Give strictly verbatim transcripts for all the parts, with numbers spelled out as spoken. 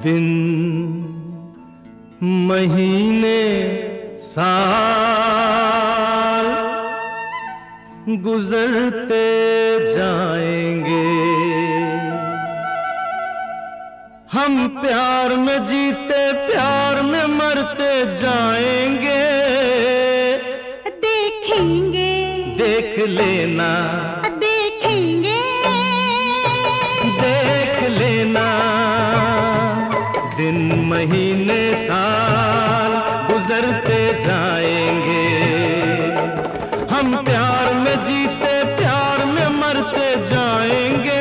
दिन महीने साल गुजरते जाएंगे, हम प्यार में जीते प्यार में मरते जाएंगे। देखेंगे देख लेना, देखेंगे देख लेना, दिन महीने साल गुजरते जाएंगे, हम प्यार में जीते प्यार में मरते जाएंगे।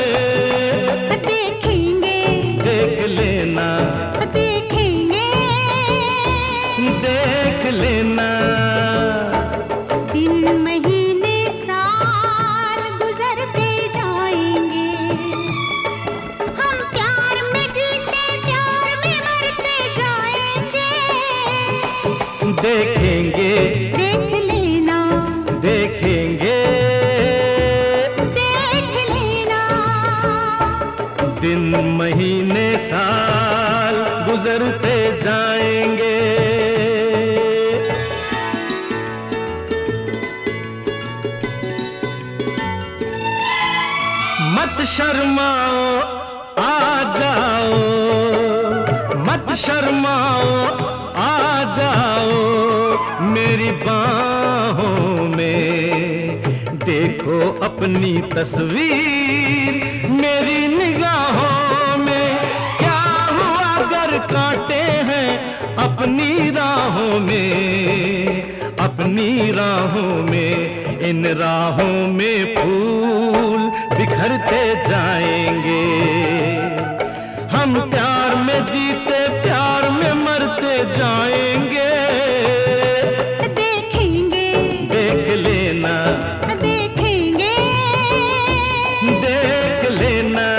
देखेंगे देख लेना, देखेंगे देख लेना, दिन महीने साल गुजरते जाएंगे, हम प्यार में जीते प्यार में मरते जाएंगे। देखेंगे देख लेना, देखेंगे देख लेना, दिन महीने साल गुजरते जाएंगे। मत शर्माओ आ जाओ, मत शर्माओ आ जाओ मेरी बाहों में, देखो अपनी तस्वीर मेरी निगाहों में। क्या हुआ अगर कांटे हैं अपनी राहों में, अपनी राहों में, इन राहों में फूल बिखरते जाएंगे, हम प्यार में जीते प्यार में मरते जाएंगे। देखेंगे देख लेना, देखेंगे देख लेना,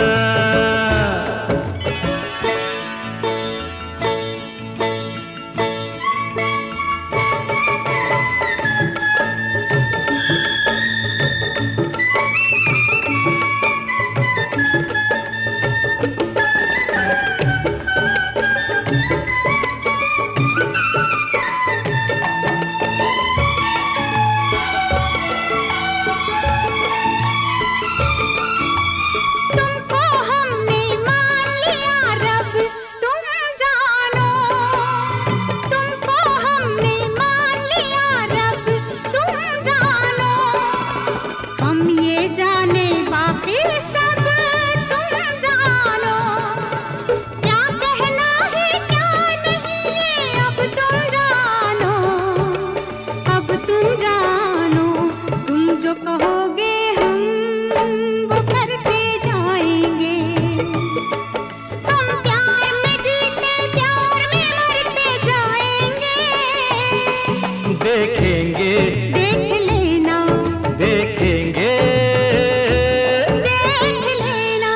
तुमको हमने मान लिया रब तुम जानो, तुमको हमने मान लिया रब तुम जानो, हम ये जाने बाकी सब तुम जानो, क्या कहना है क्या नहीं ये अब तुम जानो, अब तुम जानो, तुम जो कहोगे हम वो करते जाएंगे, हम प्यार में जीते प्यार में मरते जाएंगे। देखेंगे देख लेना, देखेंगे देख लेना,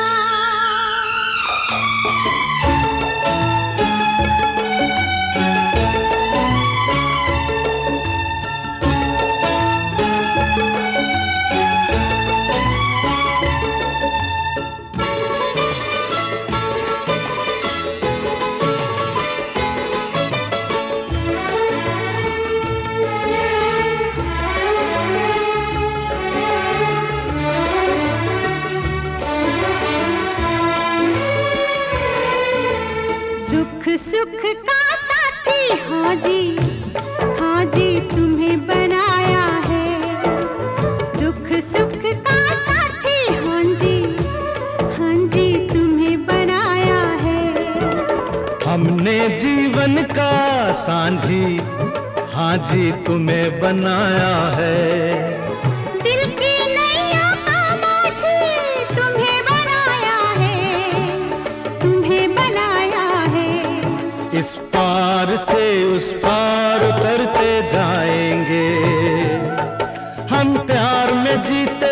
दुख सुख का साथी हाँ जी, हाँ जी तुम्हें बनाया है, दुख सुख का साथी हाँ जी, हाँ जी तुम्हें बनाया है, हमने जीवन का सांझी हाँ जी तुम्हें बनाया है, दिल की नैया का माझी तुम्हें बनाया है, तुम्हें बनाया है। इस पार से उस पार उतरते जाएंगे, हम प्यार में जीते